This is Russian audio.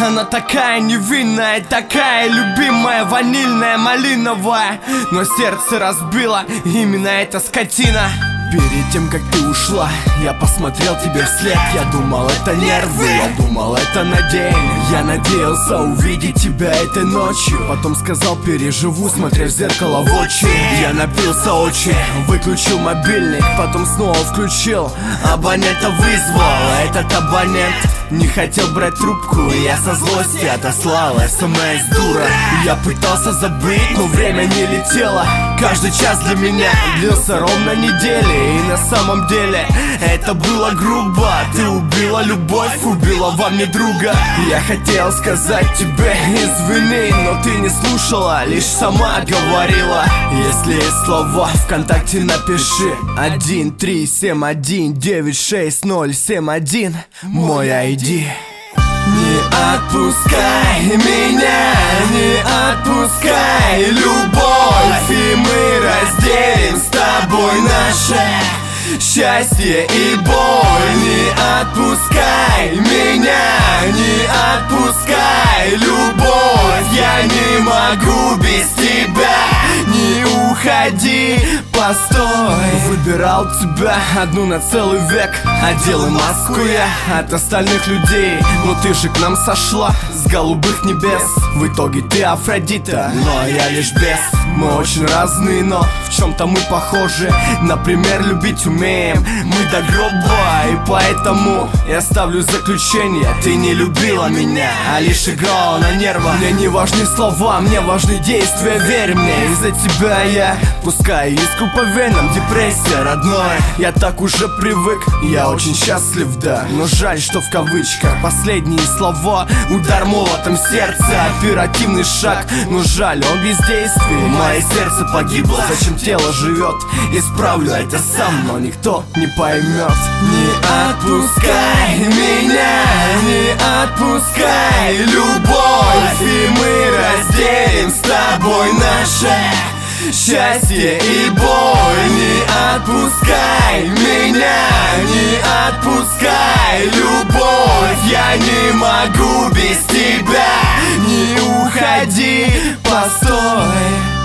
Она такая невинная, такая любимая, ванильная, малиновая, но сердце разбила именно эта скотина. Перед тем, как ты ушла, я посмотрел тебе вслед. Я думал, это нервы, я думал, это на день. Я надеялся увидеть тебя этой ночью. Потом сказал, переживу, смотря в зеркало в очи. Я напился очень, выключил мобильник, потом снова включил. Абонента вызвал, этот абонент не хотел брать трубку. Я со злости отослал СМС, дура. Я пытался забыть, но время не летело. Каждый час для меня длился ровно недели. И на самом деле это было грубо. Ты убила любовь, убила во мне друга. Я хотел сказать тебе извини, но ты не слушала, лишь сама говорила. Если есть слова, ВКонтакте напиши 137196071 мой ID. Не отпускай меня, не отпускай любовь, и мы разделим с тобой наше счастье и боль. Не отпускай меня, не отпускай любовь, я не могу без тебя. Не уходи, постой. Выбирал тебя одну на целый век, одел и маску я от остальных людей. Но ты же к нам сошла с голубых небес. В итоге ты Афродита, но я лишь бес. Мы очень разные, но в чем-то мы похожи. Например, любить умеем мы до гроба. И поэтому я ставлю заключение: ты не любила меня, а лишь играла на нервах. Мне не важны слова, мне важны действия, верь мне. Из-за тебя я пускаю искру по венам. Депрессия, родной, я так уже привык. Я очень счастлив, да, но жаль, что в кавычках последние слова. Удар молотом в сердце, оперативный шаг, но жаль, он без действий. Мое сердце погибло, зачем тело живет? Исправлю это сам, но никто не поймет. Не отпускай меня, не отпускай любовь, и мы разделим с тобой наше счастье и боль. Не отпускай меня, не отпускай любовь, я не могу без тебя. Не уходи, постой.